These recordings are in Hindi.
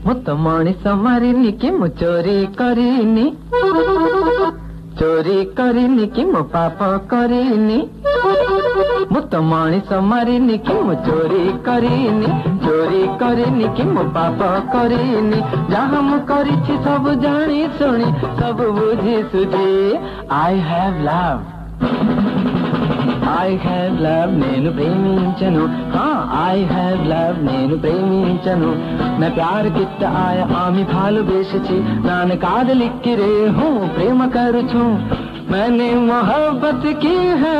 ମୁଁ ତ ମଣିଷ ମାରିନି କି ମୁଁ ଚୋରି କରିନି, ଚୋରି କରିନି କି ମୁଁ ପାପ କରିନି। ମୁଁ ତ ମଣିଷ ମାରିନି କି ମୁଁ ଚୋରି କରିନି, ଚୋରି କରିନି କି ମୁଁ ପାପ କରିନି। ଯାହା ମୁଁ କରିଛି ସବୁ ଜାଣି ଶୁଣି ସବୁ ବୁଝି ସୁଝି I have loved, I have loved నేను ప్రేమించను, I have loved నేను ప్రేమించను। मैं प्यार कितना आया आमी भालोबेसेছি, नान कादलिक्की रे हूँ प्रेम करूछु। मैंने मोहब्बत की है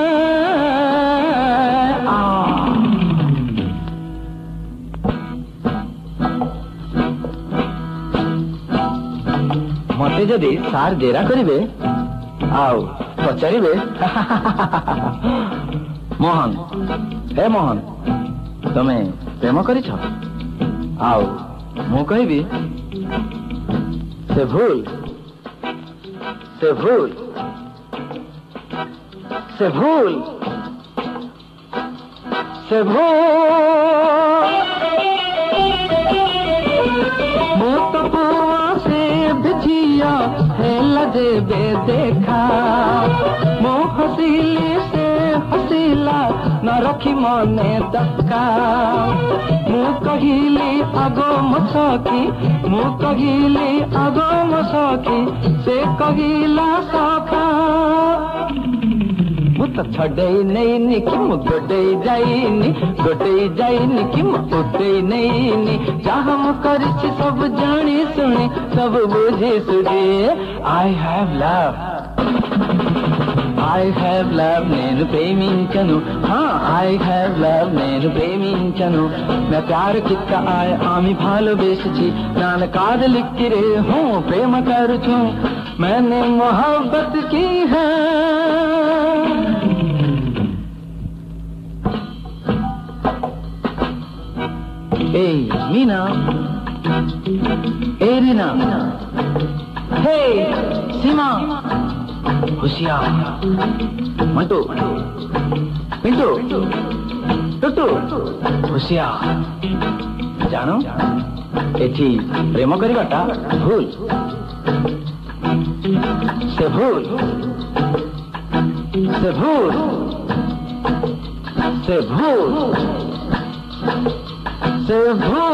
मते जदि सार जेरा करिवे आओ पचारिबे मोहन हे मोहन तमे प्रेम करिछ? आओ मु कहबी से भूल से भूल से भूल से भूल। मु तो पुआ से बिछिया है लजे बे देखा, मो हसीली से हसीला न रखी मने दक्का। मु कहिली आगो मसकी, मु कहिली आगो मसकी, से कहिला सखा। मु तो छड़ई नहीं कि मु गोटई जाइनी, गोटई जाइनी कि मु उतई नहीं। जहाँ मु करिछि सब जानी सुनी सब बुझी सुझी I have loved, I have loved నేను ప్రేమించను, I have loved నేను ప్రేమించను। मैं प्यार कितना आए आमी भालोबेसेছি, नान कादलिक्की रे हूँ प्रेम करूछु। मैंने मोहब्बत की है Hey Meena, hey Reena, hey Seema, होशियार मंटू पिंटू टुटू होशियार। जानो एठी प्रेम करिबाटा भूल से भूल से भूल से भूल से भूल।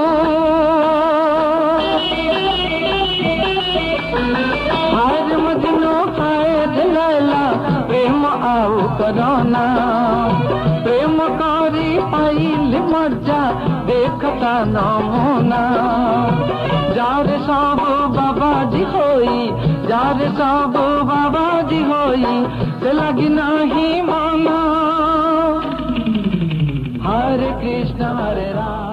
हाय मजनू हाय दिलैला प्रेम आउ करोना, प्रेम करी पाइल मजा देखता नमूना। जारे सब बाबाजी होई, जारे सब बाबाजी होई, से लगी नहीं माना। हरे कृष्ण हरे राम।